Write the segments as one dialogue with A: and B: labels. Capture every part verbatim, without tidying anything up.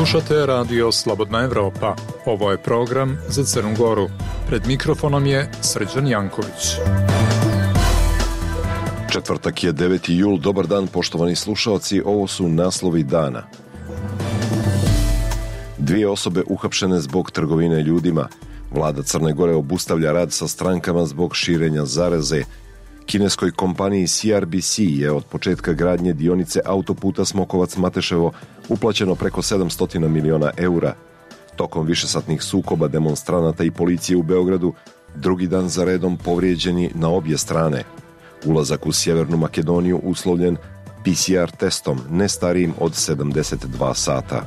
A: Slušate radio Slobodna Evropa. Ovo je program za Crnu Goru. Pred mikrofonom je Srđan Janković.
B: Četvrtak je deveti jul. Dobar dan, poštovani slušalci. Ovo su naslovi dana. Dvije osobe uhapšene zbog trgovine ljudima. Vlada Crne Gore obustavlja rad sa strankama zbog širenja zaraze. Kineskoj kompaniji C R B C je od početka gradnje dionice autoputa Smokovac-Mateševo uplaćeno preko sedamsto miliona eura. Tokom višesatnih sukoba demonstranata i policije u Beogradu, drugi dan za redom povrijeđeni na obje strane. Ulazak u Sjevernu Makedoniju uslovljen P C R testom, ne starijim od sedamdeset dva sata.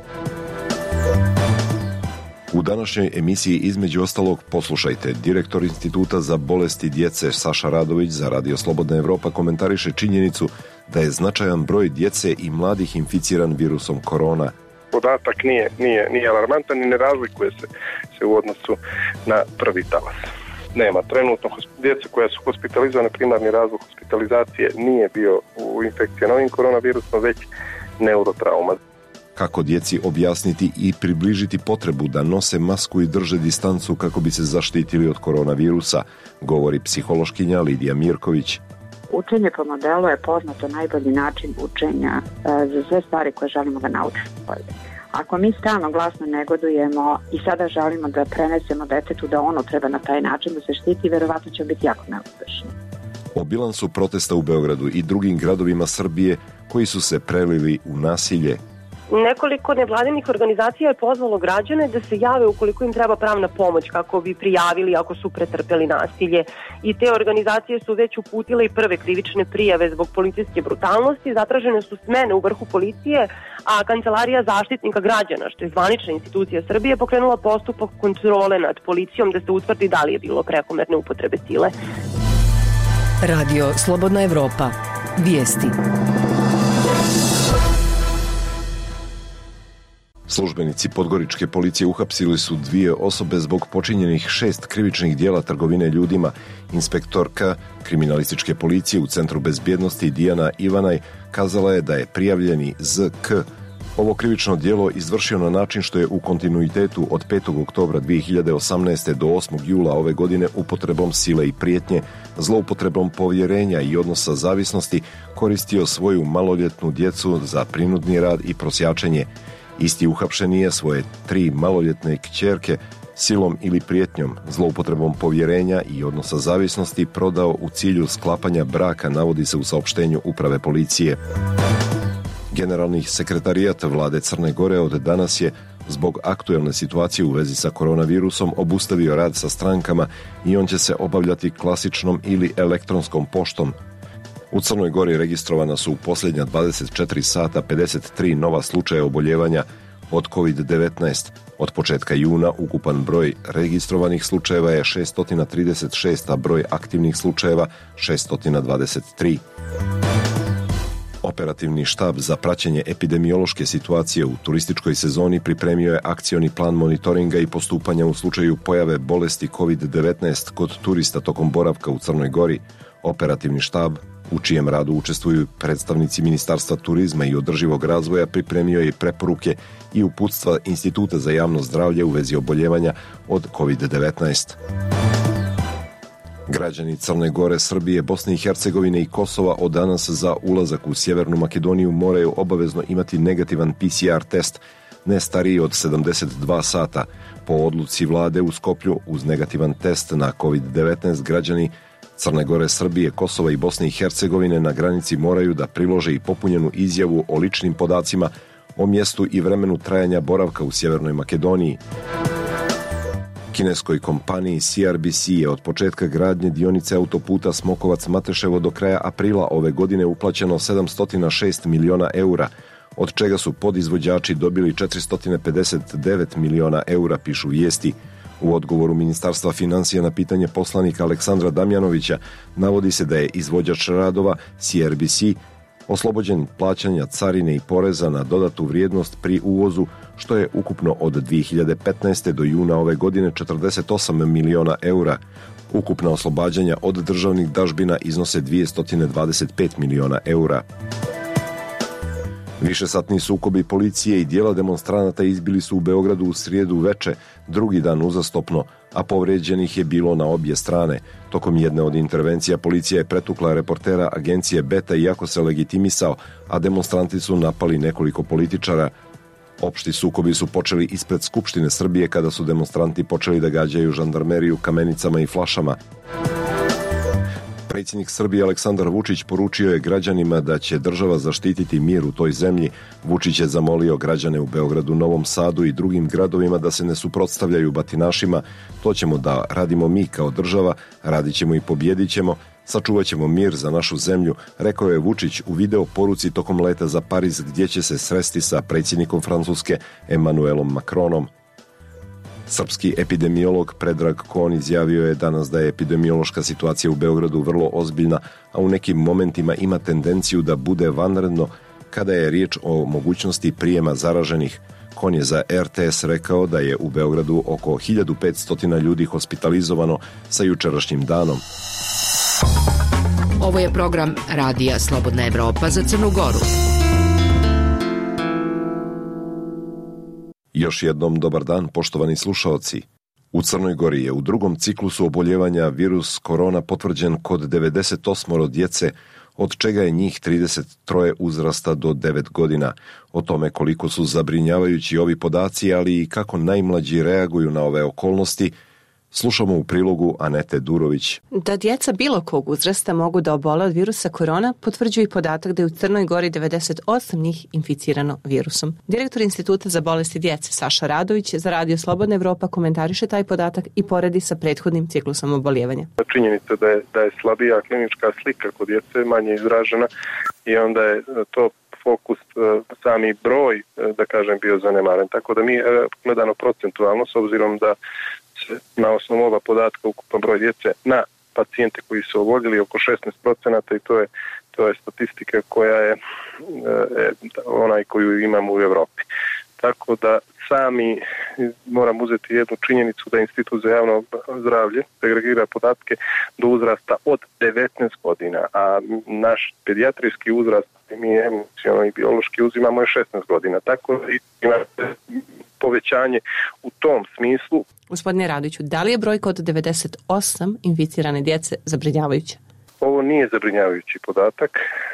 B: U današnjoj emisiji između ostalog poslušajte. Direktor Instituta za bolesti djece Saša Radović za radio Slobodna Evropa komentariše činjenicu da je značajan broj djece i mladih inficiran virusom korona.
C: Podatak nije, nije, nije alarmantan i ne razlikuje se, se u odnosu na prvi talas. Nema trenutno djece koja su hospitalizovane, primarni razlog hospitalizacije nije bio u infekciji novim koronavirusom, već neurotrauma.
B: Kako djeci objasniti i približiti potrebu da nose masku i drže distancu kako bi se zaštitili od koronavirusa, govori psihološkinja Lidija Mirković.
D: Učenje po modelu je poznato najbolji način učenja za sve stvari koje želimo da naučimo. Ako mi stalno glasno negodujemo i sada želimo da prenesemo detetu da ono treba na taj način da se štiti, verovatno će biti jako neuspešno.
B: O bilansu protesta u Beogradu i drugim gradovima Srbije koji su se prelili u nasilje.
E: Nekoliko nevladinih organizacija je pozvalo građane da se jave ukoliko im treba pravna pomoć kako bi prijavili ako su pretrpeli nasilje. I te organizacije su već uputile i prve krivične prijave zbog policijske brutalnosti, zatražene su smene u vrhu policije, a Kancelarija zaštitnika građana, što je zvanična institucija Srbije, pokrenula postupak kontrole nad policijom da se utvrdi da li je bilo prekomerne upotrebe sile.
F: Radio Slobodna Evropa. Vijesti.
B: Službenici podgoričke policije uhapsili su dvije osobe zbog počinjenih šest krivičnih dijela trgovine ljudima. Inspektorka kriminalističke policije u Centru bezbjednosti Dijana Ivanaj kazala je da je prijavljeni Z K ovo krivično djelo izvršio na način što je u kontinuitetu od petog oktobra dvije hiljade osamnaeste. do osmog jula ove godine upotrebom sile i prijetnje, zloupotrebom povjerenja i odnosa zavisnosti koristio svoju maloljetnu djecu za prinudni rad i prosjačenje. Isti uhapšeni je svoje tri maloljetne kćerke silom ili prijetnjom, zloupotrebom povjerenja i odnosa zavisnosti prodao u cilju sklapanja braka, navodi se u saopštenju uprave policije. Generalni sekretarijat vlade Crne Gore od danas je zbog aktuelne situacije u vezi sa koronavirusom obustavio rad sa strankama i on će se obavljati klasičnom ili elektronskom poštom. U Crnoj Gori registrovana su u posljednja dvadeset četiri sata pedeset tri nova slučaja oboljevanja od kovid devetnaest. Od početka juna ukupan broj registrovanih slučajeva je šesto trideset šest, a broj aktivnih slučajeva šesto dvadeset tri. Operativni štab za praćenje epidemiološke situacije u turističkoj sezoni pripremio je akcioni plan monitoringa i postupanja u slučaju pojave bolesti kovid devetnaest kod turista tokom boravka u Crnoj Gori. Operativni štab, u čijem radu učestvuju predstavnici Ministarstva turizma i održivog razvoja, pripremio je preporuke i uputstva Instituta za javno zdravlje u vezi oboljevanja od kovid devetnaest. Građani Crne Gore, Srbije, Bosne i Hercegovine i Kosova od danas za ulazak u Sjevernu Makedoniju moraju obavezno imati negativan P C R test, ne stariji od sedamdeset dva sata. Po odluci vlade u Skoplju, uz negativan test na kovid devetnaest, građani Crne Gore, Srbije, Kosova i Bosne i Hercegovine na granici moraju da prilože i popunjenu izjavu o ličnim podacima, o mjestu i vremenu trajanja boravka u Sjevernoj Makedoniji. Kineskoj kompaniji C R B C je od početka gradnje dionice autoputa Smokovac-Mateševo do kraja aprila ove godine uplaćeno sedamsto šest miliona eura, od čega su podizvođači dobili četiristo pedeset devet miliona eura, pišu vijesti. U odgovoru Ministarstva financija na pitanje poslanika Aleksandra Damjanovića navodi se da je izvođač radova C R B C oslobođen plaćanja carine i poreza na dodatu vrijednost pri uvozu, što je ukupno od dvije hiljade petnaeste. do juna ove godine četrdeset osam miliona eura. Ukupna oslobađanja od državnih dažbina iznose dvjesto dvadeset pet miliona eura. Višesatni sukobi policije i dijela demonstranata izbili su u Beogradu u srijedu veče, drugi dan uzastopno, a povređenih je bilo na obje strane. Tokom jedne od intervencija policija je pretukla reportera agencije Beta iako se legitimisao, a demonstranti su napali nekoliko političara. Opšti sukobi su počeli ispred Skupštine Srbije kada su demonstranti počeli da gađaju žandarmeriju kamenicama i flašama. Predsjednik Srbije Aleksandar Vučić poručio je građanima da će država zaštititi mir u toj zemlji. Vučić je zamolio građane u Beogradu, Novom Sadu i drugim gradovima da se ne suprotstavljaju batinašima. To ćemo da radimo mi kao država, radit ćemo i pobjedit ćemo, sačuvat ćemo mir za našu zemlju, rekao je Vučić u video poruci tokom leta za Pariz gdje će se sresti sa predsjednikom Francuske Emmanuelom Macronom. Srpski epidemiolog Predrag Kon izjavio je danas da je epidemiološka situacija u Beogradu vrlo ozbiljna, a u nekim momentima ima tendenciju da bude vanredno kada je riječ o mogućnosti prijema zaraženih. Kon je za R T S rekao da je u Beogradu oko hiljadu petsto ljudi hospitalizovano sa jučerašnjim danom.
F: Ovo je program Radija Slobodna Evropa za Crnu Goru.
B: Još jednom dobar dan, poštovani slušaoci. U Crnoj Gori je u drugom ciklusu oboljevanja virus korona potvrđen kod devedeset osam djece, od čega je njih trideset tri uzrasta do devet godina. O tome koliko su zabrinjavajući ovi podaci, ali i kako najmlađi reaguju na ove okolnosti, slušamo u prilogu Anete Durović.
G: Da djeca bilo kog uzrasta mogu da obole od virusa korona potvrđuje i podatak da je u Crnoj Gori devedeset osam njih inficirano virusom. Direktor Instituta za bolesti djece Saša Radović za Radio Slobodna Evropa komentariše taj podatak i poredi sa prethodnim ciklusom oboljevanja.
C: Činjenica da je, da je slabija klinička slika kod djece, manje izražena i onda je to fokus, sami broj, da kažem, bio zanemaren. Tako da mi gledano procentualno, s obzirom da na osnovu ova podatka ukupan broj djece na pacijente koji su oboljeli oko šesnaest procenata i to je, to je statistika koja je e, onaj koju imamo u Evropi. Tako da sami moram uzeti jednu činjenicu da Institut za javno zdravlje agregira podatke do uzrasta od devetnaest godina, a naš pedijatrijski uzrast mi emocionalno i biološki uzimamo je šesnaest godina. Tako da ima povećanje u tom smislu.
G: Gospodine Radoviću, da li je brojka od devedeset osam inficirane djece zabrinjavajuća?
C: Ovo nije zabrinjavajući podatak,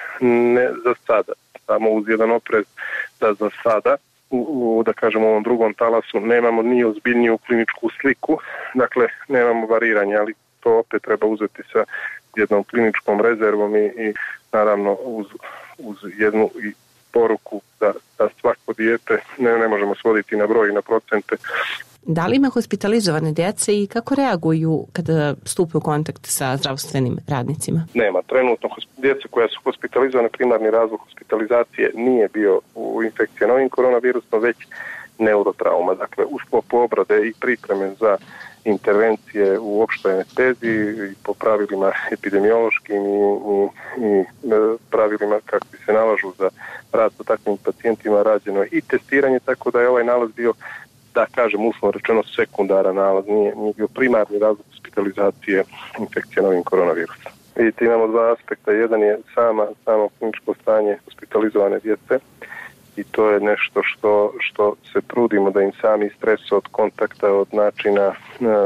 C: ne za sada, samo uz jedan oprez da za sada, u, u, da kažemo u ovom drugom talasu, nemamo ni ozbiljniju kliničku sliku, dakle nemamo variranje, ali to opet treba uzeti sa jednom kliničkom rezervom i, i naravno uz, uz jednu i poruku da, da svako dijete ne, ne možemo svoditi na broj i na procente.
G: Da li ima hospitalizovane djece i kako reaguju kada stupe u kontakt sa zdravstvenim radnicima?
C: Nema. Trenutno djeca koja su hospitalizovane, primarni razlog hospitalizacije nije bio u infekcija novim koronavirusom, već neurotrauma. Dakle, u sklopu obrade i pripreme za intervencije u opštoj anesteziji i po pravilima epidemiološkim i, i, i pravilima kakvi se nalažu za rad sa takvim pacijentima rađeno i testiranje, tako da je ovaj nalaz bio, da kažem uslovno rečeno, sekundaran nalaz, nije, nije bio primarni razlog hospitalizacije infekcije novim koronavirusom. Vidite, imamo dva aspekta. Jedan je sama, samo kliničko stanje hospitalizovane djece i to je nešto što, što se trudimo da im sami stres od kontakta, od načina e,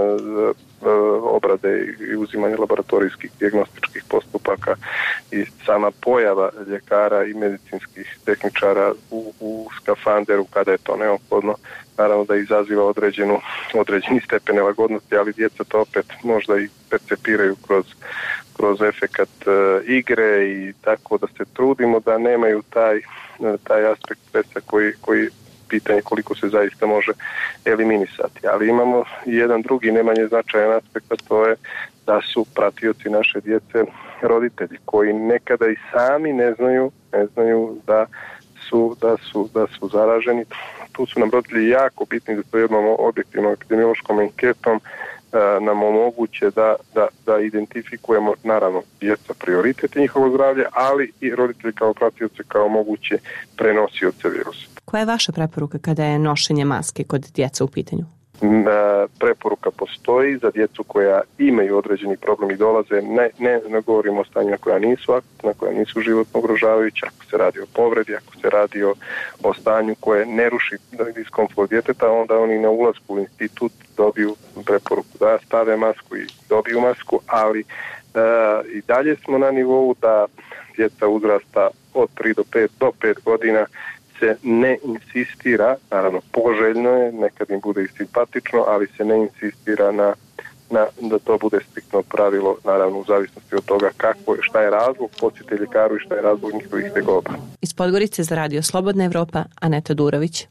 C: e, obrade i uzimanja laboratorijskih dijagnostičkih postupaka i sama pojava ljekara i medicinskih tehničara u, u skafanderu kada je to neophodno, naravno da izaziva određenu, određeni stepen nelagodnosti, ali djeca to opet možda i percepiraju kroz, kroz efekat e, igre i tako da se trudimo da nemaju taj, taj aspekt stresa koji, koji pitanje koliko se zaista može eliminisati. Ali imamo i jedan drugi nemanje značajan aspekt, a to je da su pratioci naše djece roditelji koji nekada i sami ne znaju, ne znaju da su, da su, da su zaraženi. Tu su nam roditelji jako bitni da to jednom objektivnom epidemiološkom anketom nam omoguće da, da, da identifikujemo, naravno, djeca prioritet i njihovo zdravlje, ali i roditelji kao pratioce kao moguće prenosioce virusa.
G: Koja je vaša preporuka kada je nošenje maske kod djeca u pitanju?
C: preporuka postoji za djecu koja imaju određeni problem i dolaze, ne, ne, ne govorimo o stanjima koja nisu akutna, koja nisu životno ugrožavajuća, ako se radi o povredi, ako se radi o, o stanju koje ne ruši diskomfort djeteta, onda oni na ulasku u institut dobiju preporuku da stave masku i dobiju masku, ali e, i dalje smo na nivou da djeca uzrasta od tri do pet do pet godina se ne insistira, naravno poželjno je, nekad im bude i simpatično, ali se ne insistira na, na da to bude striktno pravilo, naravno u zavisnosti od toga kako, šta je razlog, posjete ljekaru i šta je razlog njihovih tegoba.
G: Iz Podgorice za Radio Slobodna Evropa, Aneta Durović.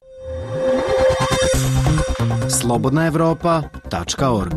H: slobodna evropa tačka org.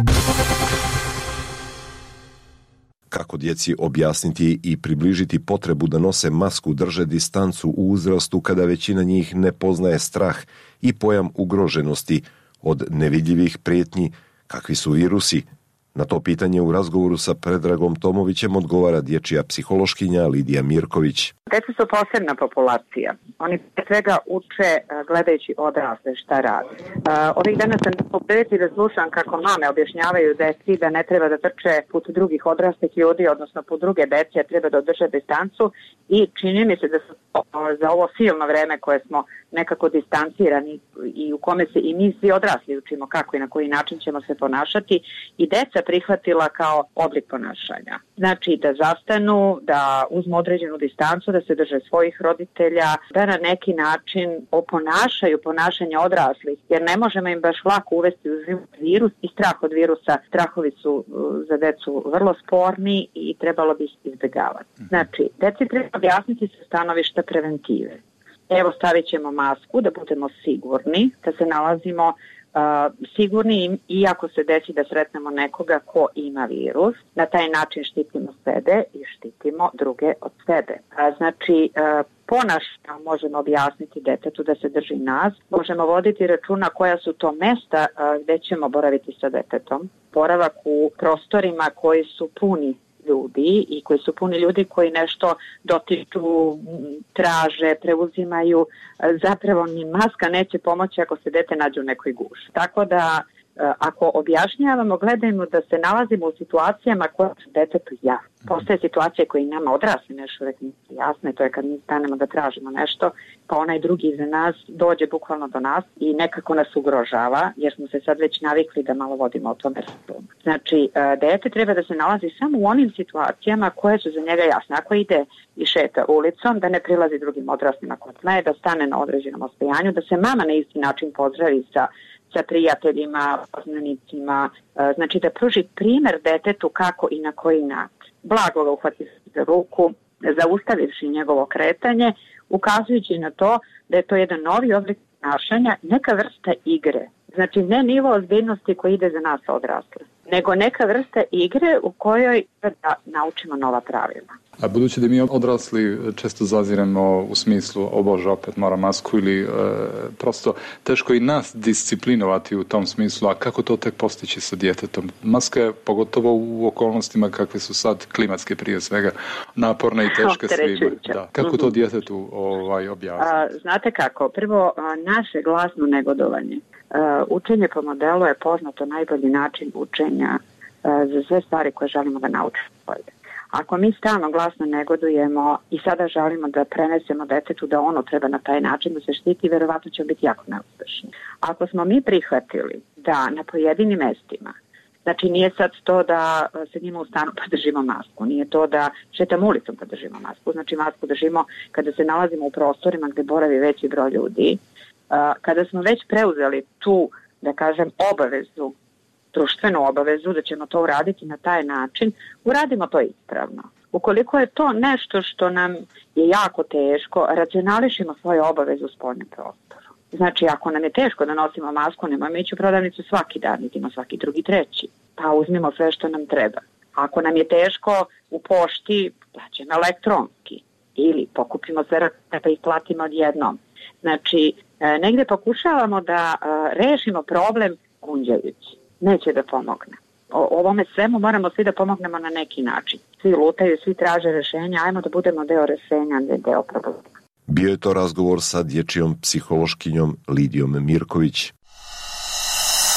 B: Kako djeci objasniti i približiti potrebu da nose masku, drže distancu u uzrastu kada većina njih ne poznaje strah i pojam ugroženosti od nevidljivih prijetnji kakvi su virusi? Na to pitanje u razgovoru sa Predragom Tomovićem odgovara dječja psihološkinja Lidija Mirković.
D: Deca su posebna populacija. Oni pre svega uče gledajući odrasle šta radi. Ovih dana sam u prilici da slušam kako mame objašnjavaju deci da ne treba da trče put drugih odraslih ljudi, odnosno put druge dece, a treba da održe distancu i čini mi se da su za ovo silno vreme koje smo nekako distancirani i u kome se i mi svi odrasli učimo kako i na koji način ćemo se ponašati i deca prihvatila kao oblik ponašanja. Znači da zastanu, da uzmu određenu distancu, da se drže svojih roditelja, da na neki način oponašaju ponašanje odraslih, jer ne možemo im baš lako uvesti u život virus i strah od virusa. Strahovi su za decu vrlo sporni i trebalo bi ih izbjegavati. Znači, deci treba objasniti sa stanovišta preventive. Evo, stavit ćemo masku da budemo sigurni, da se nalazimo uh, sigurni i ako se desi da sretnemo nekoga ko ima virus, na taj način štitimo sebe i štitimo druge od sebe. Uh, znači, uh, ponašanje možemo objasniti detetu da se drži nas, možemo voditi računa koja su to mesta uh, gde ćemo boraviti sa detetom. Boravak u prostorima koji su puni ljudi i koji su puni ljudi koji nešto dotiču, traže, preuzimaju, zapravo ni maska neće pomoći ako se dete nađe u nekoj guši. Tako da ako objašnjavamo, gledajmo da se nalazimo u situacijama koje su detetu jasne. Postoje situacije koje nama odrasli nešto uvek nisu jasne, to je kad mi stanemo da tražimo nešto, pa onaj drugi iza nas dođe bukvalno do nas i nekako nas ugrožava, jer smo se sad već navikli da malo vodimo o tome računa. Znači, dete treba da se nalazi samo u onim situacijama koje su za njega jasne. Ako ide i šeta ulicom, da ne prilazi drugim odraslima kod tle, da stane na određenom ostojanju, da se mama na isti način pozdravi sa sa prijateljima, poznanicima, znači da pruži primjer detetu kako i na koji način. Blago ga uhvati za ruku, zaustavivši njegovo kretanje, ukazujući na to da je to jedan novi oblik ponašanja, neka vrsta igre. Znači ne nivo ozbiljnosti koji ide za nas odrasle, nego neka vrsta igre u kojoj da naučimo nova pravila.
A: A budući da mi odrasli često zaziremo u smislu o Bože, opet mora masku ili e, prosto teško i nas disciplinovati u tom smislu, a kako to tek postići sa djetetom? Maska je pogotovo u okolnostima kakve su sad klimatske prije svega naporne i teške svima. Da. Kako to djetetu ovaj, objasniti?
D: Znate kako, prvo naše glasno negodovanje. Učenje po modelu je poznato najbolji način učenja za sve stvari koje želimo da naučimo bolje. Ako mi stalno glasno negodujemo i sada želimo da prenesemo detetu da ono treba na taj način da se štiti, verovatno ćemo biti jako neuspešni. Ako smo mi prihvatili da na pojedinim mestima, znači nije sad to da sedimo u stanu pa držimo masku, nije to da šetamo ulicom pa držimo masku, znači masku držimo kada se nalazimo u prostorima gde boravi veći broj ljudi. Kada smo već preuzeli tu, da kažem, obavezu, društvenu obavezu da ćemo to uraditi na taj način, uradimo to ispravno. Ukoliko je to nešto što nam je jako teško, racionališimo svoje obaveze u spoljnom prostoru. Znači, ako nam je teško da nosimo masku, nemojmo ići u prodavnicu svaki dan, idemo svaki drugi, treći. Pa uzmimo sve što nam treba. Ako nam je teško u pošti, plaćamo elektronski. Ili pokupimo sve rakete pa ih platimo odjednom. Znači, negde pokušavamo da rešimo problem gunđajući. Neće da pomogne. O ovome svemu moramo svi da pomognemo na neki način. Svi lutaju, svi traže rešenja, ajmo da budemo deo rešenja, ne deo problema.
B: Bio je to razgovor sa dječjom psihološkinjom Lidijom Mirković.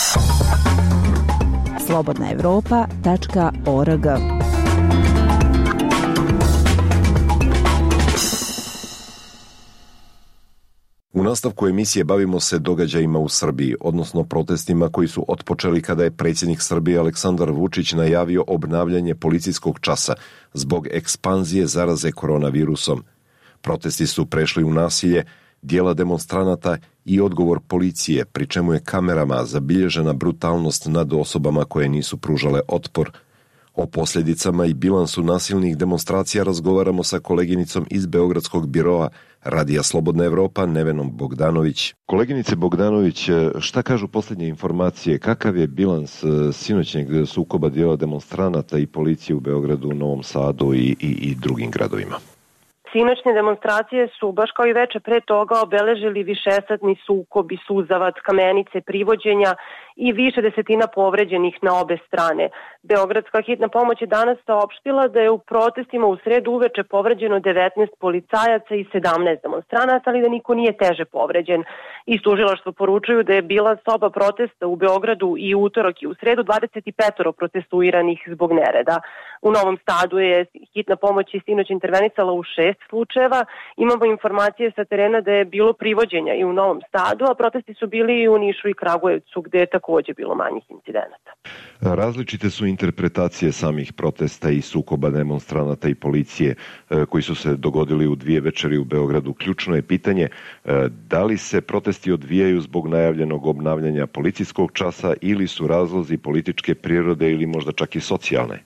I: slobodna evropa tačka org.
B: U nastavku emisije bavimo se događajima u Srbiji, odnosno protestima koji su otpočeli kada je predsjednik Srbije Aleksandar Vučić najavio obnavljanje policijskog časa zbog ekspanzije zaraze koronavirusom. Protesti su prešli u nasilje, dijela demonstranata i odgovor policije, pri čemu je kamerama zabilježena brutalnost nad osobama koje nisu pružale otpor. O posljedicama i bilansu nasilnih demonstracija razgovaramo sa koleginicom iz Beogradskog biroa Radija Slobodna Evropa, Nevenom Bogdanović. Koleginice Bogdanović, šta kažu posljednje informacije? Kakav je bilans sinoćnjeg sukoba dijela demonstranata i policije u Beogradu, Novom Sadu i, i, i drugim gradovima?
E: Sinoćne demonstracije su, baš kao i veče pre toga, obeležili višesatni sukobi, suzavac, kamenice, privođenja i više desetina povređenih na obe strane. Beogradska hitna pomoć je danas saopštila da je u protestima u sredu uveče povređeno devetnaest policajaca i sedamnaest demonstranata, ali da niko nije teže povređen. Iz tužilaštva poručuju da je bila soba protesta u Beogradu i utorak i u sredu dvadeset pet protestuiranih zbog nereda. U Novom Sadu je hitna pomoć i sinoć intervenisala u šest slučajeva. Imamo informacije sa terena da je bilo privođenja i u Novom Sadu, a protesti su bili i u Nišu i Kragujevcu, gde je takođe bilo manjih incidenata.
B: Različite su interpretacije samih protesta i sukoba demonstranata i policije koji su se dogodili u dvije večeri u Beogradu. Ključno je pitanje da li se protesti odvijaju zbog najavljenog obnavljanja policijskog časa ili su razlozi političke prirode ili možda čak i socijalne.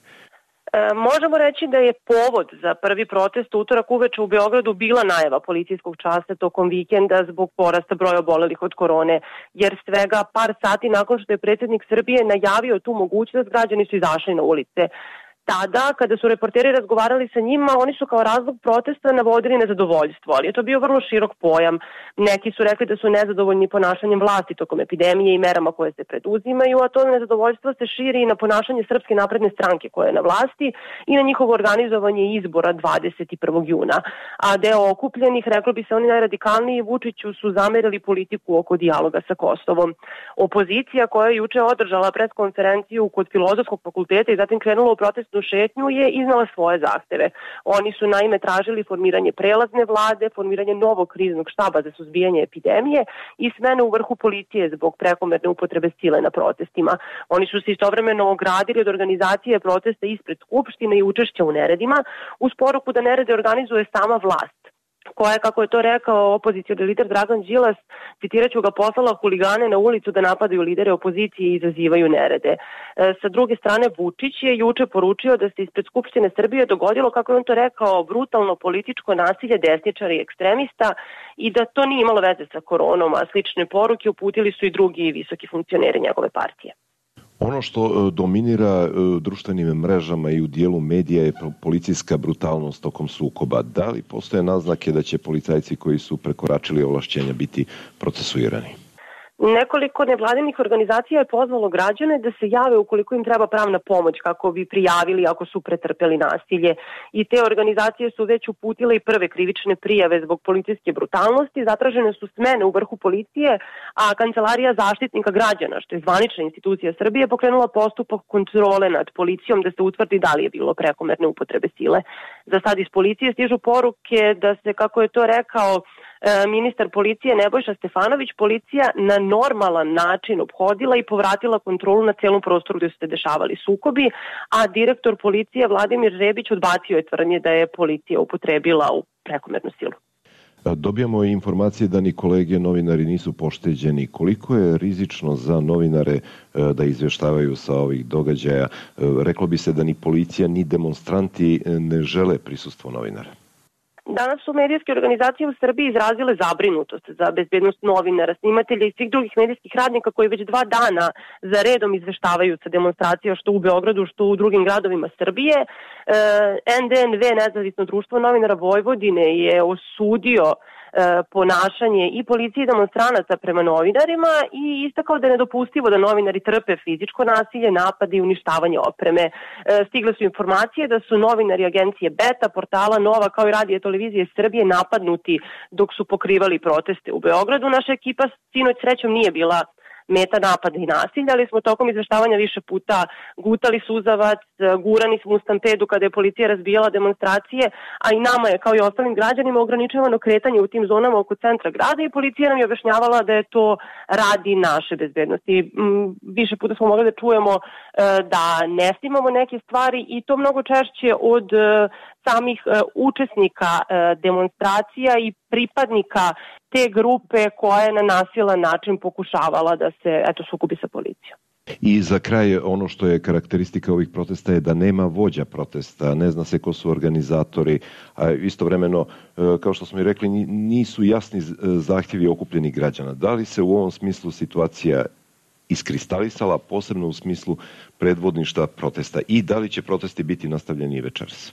E: E, možemo reći da je povod za prvi protest utorak uveče u Beogradu bila najava policijskog časa tokom vikenda zbog porasta broja obolelih od korone, jer svega par sati nakon što je predsjednik Srbije najavio tu mogućnost, građani su izašli na ulice. Tada, kada su reporteri razgovarali sa njima, oni su kao razlog protesta navodili nezadovoljstvo, ali je to bio vrlo širok pojam. Neki su rekli da su nezadovoljni ponašanjem vlasti tokom epidemije i merama koje se preduzimaju, a to nezadovoljstvo se širi i na ponašanje Srpske napredne stranke koja je na vlasti i na njihovo organizovanje izbora dvadeset prvog juna. A deo okupljenih, reklo bi se oni najradikalniji, Vučiću su zamerili politiku oko dijaloga sa Kosovom. Opozicija koja je juče održala preskonferenciju kod Filozofskog fakulteta i zatim krenula u protestnu šetnju je iznala svoje zahteve. Oni su naime tražili formiranje prelazne vlade, formiranje novog kriznog štaba za suzbijanje epidemije i smene u vrhu policije zbog prekomerne upotrebe sile na protestima. Oni su se istovremeno ogradili od organizacije protesta ispred Skupštine i učešća u neredima uz poruku da nerede organizuje sama vlast, koja je, kako je to rekao opozicioni lider Dragan Đilas, citiraću ga, poslala huligane na ulicu da napadaju lidere opozicije i izazivaju nerede. E, sa druge strane, Vučić je juče poručio da se ispred Skupštine Srbije dogodilo, kako je on to rekao, brutalno političko nasilje desničara i ekstremista i da to nije imalo veze sa koronom, a slične poruke uputili su i drugi visoki funkcioneri njegove partije.
B: Ono što dominira društvenim mrežama i u dijelu medija je policijska brutalnost tokom sukoba. Da li postoje naznake da će policajci koji su prekoračili ovlašćenja biti procesuirani?
E: Nekoliko nevladinih organizacija je pozvalo građane da se jave ukoliko im treba pravna pomoć kako bi prijavili ako su pretrpeli nasilje. I te organizacije su već uputile i prve krivične prijave zbog policijske brutalnosti, zatražene su smene u vrhu policije, a Kancelarija zaštitnika građana, što je zvanična institucija Srbije, pokrenula postupak kontrole nad policijom da se utvrdi da li je bilo prekomerne upotrebe sile. Za sad iz policije stižu poruke da se, kako je to rekao ministar policije Nebojša Stefanović, policija na normalan način ophodila i povratila kontrolu na celom prostoru gdje su se dešavali sukobi, a direktor policije Vladimir Rebić odbacio je tvrdnje da je policija upotrebila u prekomernu silu.
B: Dobijamo i informacije da ni kolege novinari nisu pošteđeni. Koliko je rizično za novinare da izvještavaju sa ovih događaja? Reklo bi se da ni policija ni demonstranti ne žele prisustvo novinara.
E: Danas su medijske organizacije u Srbiji izrazile zabrinutost za bezbednost novinara, snimatelja i svih drugih medijskih radnika koji već dva dana za redom izveštavaju sa demonstracija što u Beogradu, što u drugim gradovima Srbije. N D N V, Nezavisno društvo novinara Vojvodine, je osudio ponašanje i policije i demonstranaca prema novinarima i istakao da je nedopustivo da novinari trpe fizičko nasilje, napade i uništavanje opreme. Stigle su informacije da su novinari agencije Beta, portala Nova kao i radija televizije Srbije napadnuti dok su pokrivali proteste u Beogradu. Naša ekipa sinoć srećom nije bila meta napada i nasilja, ali smo tokom izveštavanja više puta gutali suzavac, gurani smo u stampedu kada je policija razbijala demonstracije, a i nama je kao i ostalim građanima ograničavano kretanje u tim zonama oko centra grada i policija nam je objašnjavala da je to radi naše bezbednosti. Više puta smo mogli da čujemo da ne snimamo neke stvari i to mnogo češće od samih učesnika demonstracija i pripadnika te grupe koja je na nasilan način pokušavala da se eto sukobi sa policijom.
B: I za kraj, ono što je karakteristika ovih protesta je da nema vođa protesta, ne zna se ko su organizatori, a istovremeno, kao što smo i rekli, nisu jasni zahtjevi okupljenih građana. Da li se u ovom smislu situacija iskristalisala, posebno u smislu predvodništva protesta, i da li će protesti biti nastavljeni i večeras?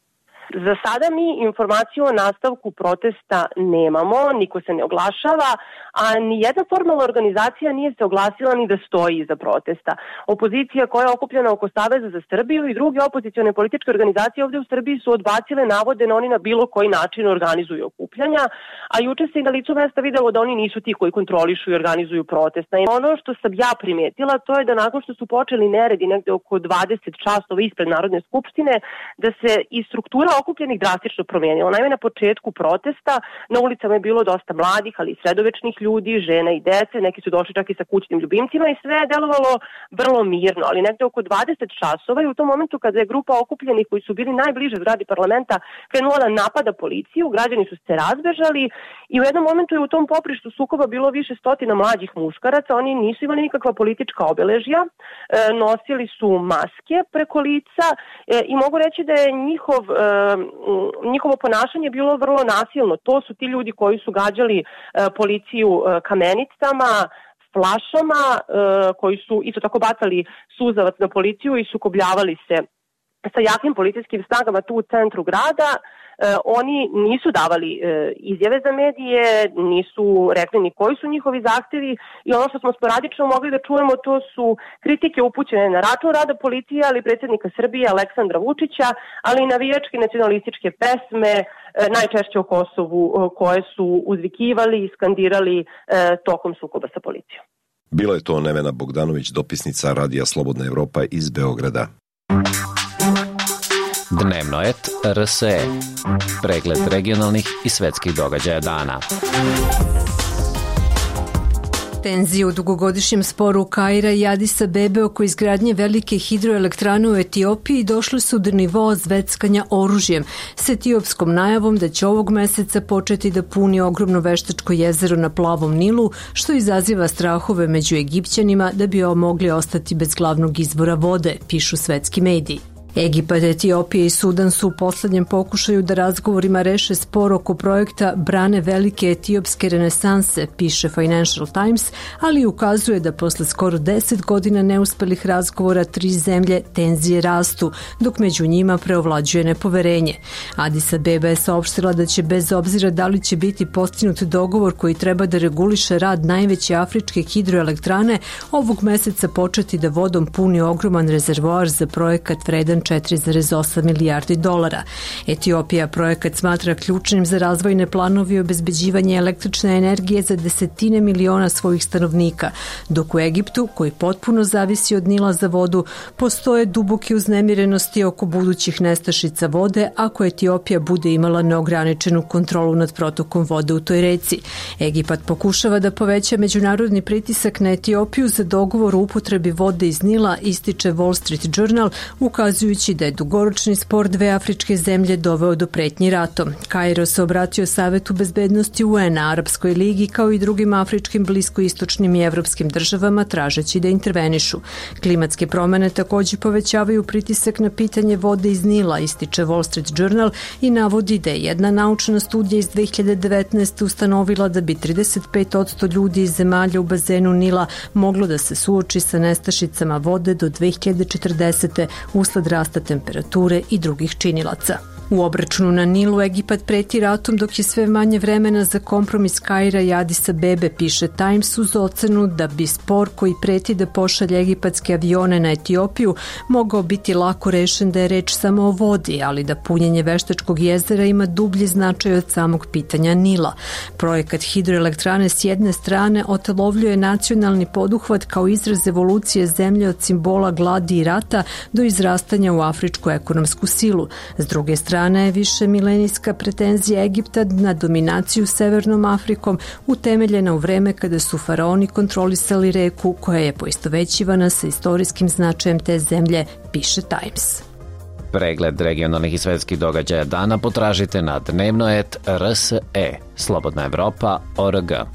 E: Za sada mi informaciju o nastavku protesta nemamo, niko se ne oglašava, a ni jedna formalna organizacija nije se oglasila ni da stoji iza protesta. Opozicija koja je okupljena oko Saveza za Srbiju i druge opozicione političke organizacije ovde u Srbiji su odbacile navode na oni na bilo koji način organizuju okupljanja, a juče se i na licu mesta videlo da oni nisu ti koji kontrolišu i organizuju protesta. I ono što sam ja primetila, to je da nakon što su počeli neredi negde oko dvadeset časova ispred Narodne skupštine, da se i struktura okupljenih drastično promijenilo. Naime, na početku protesta na ulicama je bilo dosta mladih, ali i sredovečnih ljudi, žena i dece, neki su došli čak i sa kućnim ljubimcima i sve je delovalo vrlo mirno, ali negde oko dvadeset časova i u tom momentu kada je grupa okupljenih koji su bili najbliže zgradi parlamenta krenula da napada policiju, građani su se razbežali i u jednom momentu je u tom poprištu sukoba bilo više stotina mlađih muškaraca, oni nisu imali nikakva politička obeležja, e, nosili su maske preko lica e, i mogu reći da je njihov e, njihovo ponašanje bilo vrlo nasilno. To su ti ljudi koji su gađali e, policiju e, kamenicama, flašama, e, koji su isto tako bacali suzavac na policiju i sukobljavali se sa jakim policijskim snagama tu u centru grada. E, oni nisu davali e, izjave za medije, nisu rekli ni koji su njihovi zahtevi i ono što smo sporadično mogli da čujemo to su kritike upućene na račun rada policije, ali predsjednika Srbije Aleksandra Vučića, ali i navijačke nacionalističke pesme, e, najčešće o Kosovu, e, koje su uzvikivali i skandirali e, tokom sukoba sa policijom.
B: Bila je to Nevena Bogdanović, dopisnica Radija Slobodna Evropa iz Beograda.
J: Dnevnoet R S E. Pregled regionalnih i svetskih događaja dana.
K: Tenzije u dugogodišnjem sporu Kaira i Adisa Bebe oko izgradnje velike hidroelektrane u Etiopiji došle su do nivoa zveckanja oružjem s etiopskom najavom da će ovog meseca početi da puni ogromno veštačko jezero na Plavom Nilu, što izaziva strahove među Egipćanima da bi mogli ostati bez glavnog izvora vode, pišu svetski mediji. Egipat, Etiopija i Sudan su u poslednjem pokušaju da razgovorima reše spor oko projekta brane velike etiopske renesanse, piše Financial Times, ali ukazuje da posle skoro deset godina neuspelih razgovora tri zemlje tenzije rastu, dok među njima preovlađuje nepoverenje. Addis Abeba je saopštila da će bez obzira da li će biti postignut dogovor koji treba da reguliše rad najveće afričke hidroelektrane, ovog meseca početi da vodom puni ogroman rezervoar za projekat vredan četiri zarez osam milijardi dolara. Etiopija projekat smatra ključnim za razvojne planove i obezbeđivanje električne energije za desetine miliona svojih stanovnika, dok u Egiptu, koji potpuno zavisi od Nila za vodu, postoje duboke uznemirenosti oko budućih nestašica vode ako Etiopija bude imala neograničenu kontrolu nad protokom vode u toj reci. Egipat pokušava da poveća međunarodni pritisak na Etiopiju za dogovor o upotrebi vode iz Nila, ističe Wall Street Journal, ukazujući da je dugoročni spor dve afričke zemlje doveo do pretnji ratom. Kairo se obratio Savetu bezbednosti U N-a, Arapskoj ligi kao i drugim afričkim, bliskoistočnim i evropskim državama tražeći da intervenišu. Klimatske promene takođe povećavaju pritisak na pitanje vode iz Nila, ističe Wall Street Journal i navodi da je jedna naučna studija iz dve hiljade devetnaeste. ustanovila da bi trideset pet posto ljudi iz zemalja u bazenu Nila moglo da se suoči sa nestašicama vode do dve hiljade četrdesete. usled rasta temperature i drugih činilaca. U obračunu na Nilu Egipat preti ratom dok je sve manje vremena za kompromis Kaira i Adisa Bebe, piše Times uz ocenu da bi spor koji preti da pošalje egipatske avione na Etiopiju mogao biti lako rešen da je reč samo o vodi, ali da punjenje Veštačkog jezera ima dublji značaj od samog pitanja Nila. Projekat hidroelektrane s jedne strane otelovljuje nacionalni poduhvat kao izraz evolucije zemlje od simbola gladi i rata do izrastanja u afričku ekonomsku silu. S druge strane, strana je više milenijska pretenzija Egipta na dominaciju Severnom Afrikom utemeljena u vreme kada su faraoni kontrolisali reku koja je poistovećivana sa istorijskim značajem te zemlje, piše Times.
J: Pregled regionalnih i svetskih događaja dana potražite na dnevnoet R S E, Slobodna Evropa, O R G.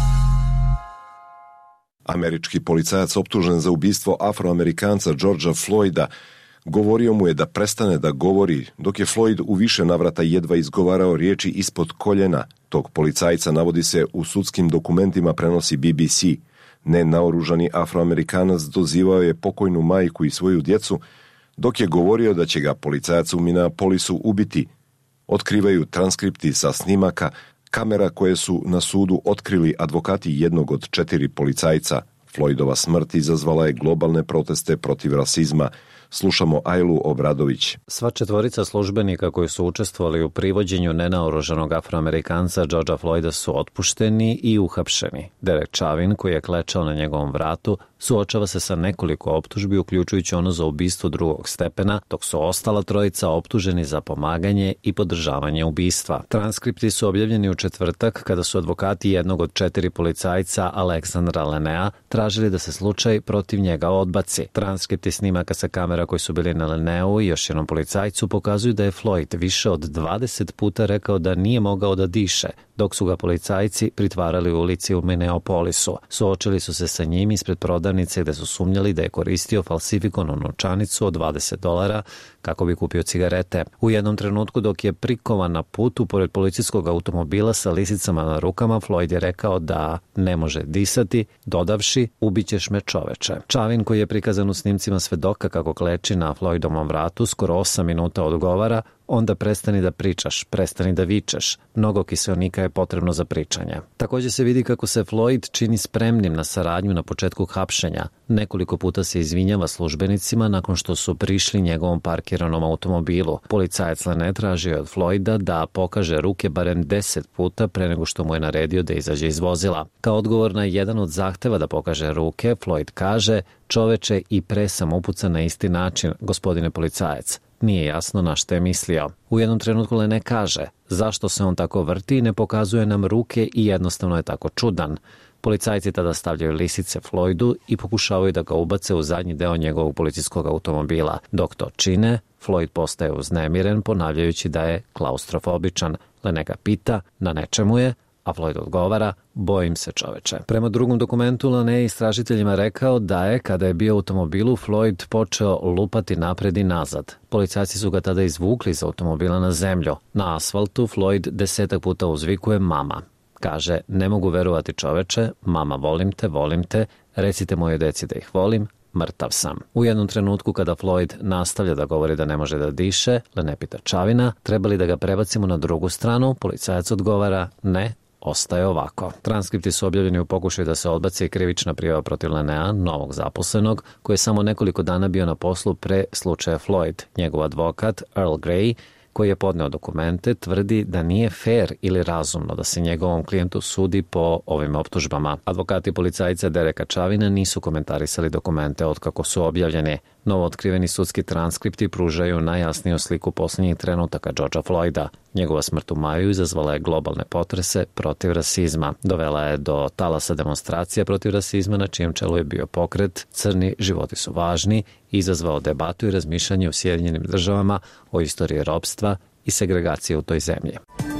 B: Američki policajac optužen za ubistvo Afroamerikanca Georgea Floyda govorio mu je da prestane da govori, dok je Floyd u više navrata jedva izgovarao riječi ispod koljena. Tog policajca, navodi se, u sudskim dokumentima prenosi B B C. Nenaoružani Afroamerikanac dozivao je pokojnu majku i svoju djecu, dok je govorio da će ga policajac u Minneapolisu ubiti. Otkrivaju transkripti sa snimaka, kamera koje su na sudu otkrili advokati jednog od četiri policajca. Floydova smrt izazvala je globalne proteste protiv rasizma. Slušamo Ajlu Obradović.
J: Sva četvorica službenika koji su učestvovali u privođenju nenaoružanog Afroamerikanca Georgea Floyda su otpušteni i uhapšeni. Derek Chauvin, koji je klečao na njegovom vratu, suočava se sa nekoliko optužbi, uključujući ono za ubistvo drugog stepena, dok su ostala trojica optuženi za pomaganje i podržavanje ubistva. Transkripti su objavljeni u četvrtak kada su advokati jednog od četiri policajca, Aleksandra Lenea, tražili da se slučaj protiv njega odbaci. Transkripti snimaka sa kamera koji su bili na Leneu i još jednom policajcu pokazuju da je Floyd više od dvadeset puta rekao da nije mogao da diše, dok su ga policajci pritvarali u ulici u Minneapolisu. Suočili su se sa njim ispred prodavnice gde su sumnjali da je koristio falsifikovanu novčanicu od dvadeset dolara kako bi kupio cigarete. U jednom trenutku dok je prikovan na putu pored policijskog automobila sa lisicama na rukama, Floyd je rekao da ne može disati, dodavši ubićeš me čoveče. Chauvin, koji je prikazan u snimcima svedoka kako kleči na Floydovom vratu, skoro osam minuta odgovara: onda prestani da pričaš, prestani da vičeš. Mnogo kiseonika je potrebno za pričanje. Također se vidi kako se Floyd čini spremnim na saradnju na početku hapšenja. Nekoliko puta se izvinjava službenicima nakon što su prišli njegovom parkiranom automobilu. Policajac Lene tražio od Floyda da pokaže ruke barem deset puta pre nego što mu je naredio da izađe iz vozila. Kao odgovor na jedan od zahteva da pokaže ruke, Floyd kaže: čoveče, i pre sam upucan na isti način, gospodine policajac. Nije jasno na što je mislio. U jednom trenutku Lene kaže: zašto se on tako vrti i ne pokazuje nam ruke i jednostavno je tako čudan. Policajci tada stavljaju lisice Floydu i pokušavaju da ga ubace u zadnji deo njegovog policijskog automobila. Dok to čine, Floyd postaje uznemiren, ponavljajući da je klaustrofobičan. Lene ga pita na nečemu je, a Floyd odgovara: bojim se čoveče. Prema drugom dokumentu, Lene je istražiteljima rekao da je, kada je bio u automobilu, Floyd počeo lupati napred i nazad. Policajci su ga tada izvukli iz automobila na zemlju. Na asfaltu Floyd desetak puta uzvikuje mama. Kaže: ne mogu verovati čoveče, mama, volim te, volim te, recite moje deci da ih volim, mrtav sam. U jednom trenutku kada Floyd nastavlja da govori da ne može da diše, Lene pita Chauvina: treba li da ga prebacimo na drugu stranu? Policajac odgovara: ne, ostaje ovako. Transkripti su objavljeni u pokušaju da se odbaci krivična prijava protiv Lenea, novog zaposlenog, koji je samo nekoliko dana bio na poslu pre slučaja Floyd. Njegov advokat, Earl Grey, koji je podneo dokumente, tvrdi da nije fair ili razumno da se njegovom klijentu sudi po ovim optužbama. Advokati policajca Dereka Chauvina nisu komentarisali dokumente otkako su objavljeni. Novo otkriveni sudski transkripti pružaju najjasniju sliku posljednjih trenutaka Georgea Floyda. Njegova smrt u maju izazvala je globalne potrese protiv rasizma. Dovela je do talasa demonstracija protiv rasizma, na čijem čelu je bio pokret Crni životi su važni, izazvao debatu i razmišljanje u Sjedinjenim državama o istoriji ropstva i segregacije u toj zemlji.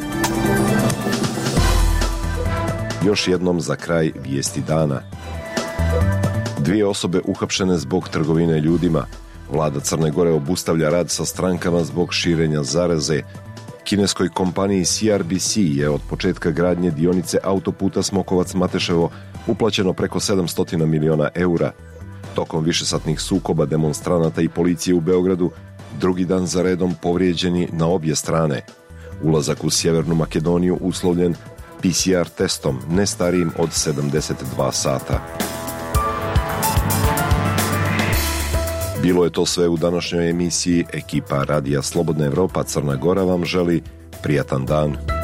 B: Još jednom za kraj vijesti dana. Dvije osobe uhapšene zbog trgovine ljudima. Vlada Crne Gore obustavlja rad sa strankama zbog širenja zaraze. Kineskoj kompaniji C R B C je od početka gradnje dionice autoputa Smokovac-Mateševo uplaćeno preko sedamsto miliona eura. Tokom višesatnih sukoba demonstranata i policije u Beogradu, drugi dan za redom povrijeđeni na obje strane. Ulazak u Sjevernu Makedoniju uslovljen P C R testom ne starijim od sedamdeset dva sata. Bilo je to sve u današnjoj emisiji. Ekipa Radija Slobodna Evropa Crna Gora vam želi prijatan dan.